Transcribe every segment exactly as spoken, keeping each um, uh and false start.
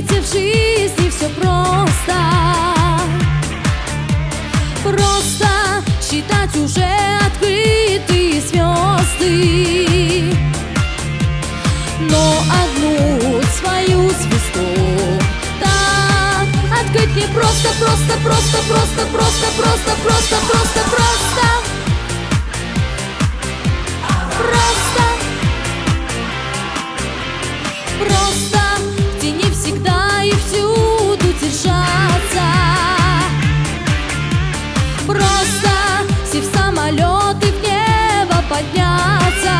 знаете, в жизни все просто. Просто считать уже открытые звезды, но одну свою звезду так открыть не просто, просто, просто, просто, просто, просто, просто, просто, просто, просто, просто в тени всегда и всюду держаться. Просто сев в самолет и в небо подняться,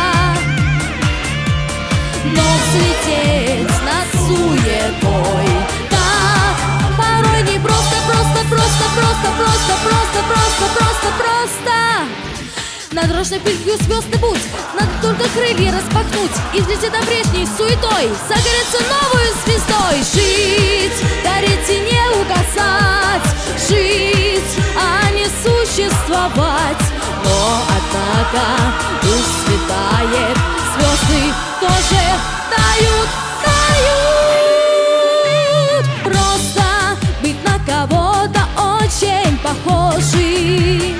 но взлететь над суетой так порой не просто, просто, просто, просто, просто, просто, просто, просто, просто. Над рожной пылью звездный путь, надо только крылья распахнуть и взлететь над прежней суетой, загореться новую звездой. Жить, гореть и не угасать, жить, а не существовать. Но однако уж светает, звезды тоже тают, тают. Просто быть на кого-то очень похожим,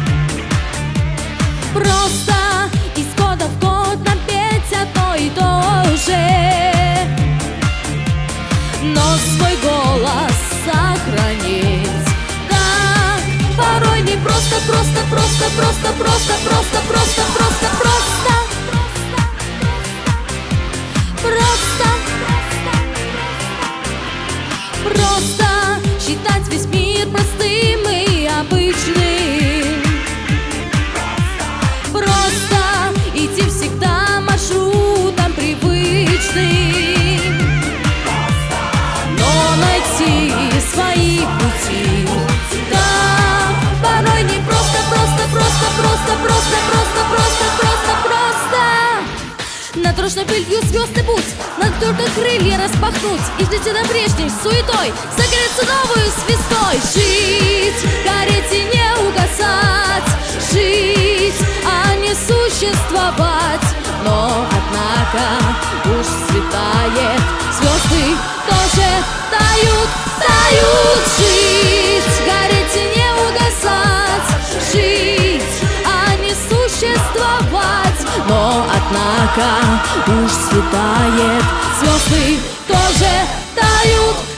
просто из года в год нам петь одно и то же, но свой голос сохранить так порой не просто, просто, просто, просто, просто, просто, просто, просто, просто, просто, просто считать весь мир простым и обычным, просто идти всегда маршрутом привычным, но найти свои пути так порой не просто, просто, просто, просто, просто, просто, просто, просто, просто. Над рожной пылью звездный путь, надо только крылья распахнуть и взлететь над прежней суетой, загореться новую звездой. Жить, гореть и не угасать, жить, а не существовать. Но однако уж светает, звезды тоже тают, тают. Жить, гореть и не угасать, жить, а не существовать. Но однако уж светает, звезды тоже тают.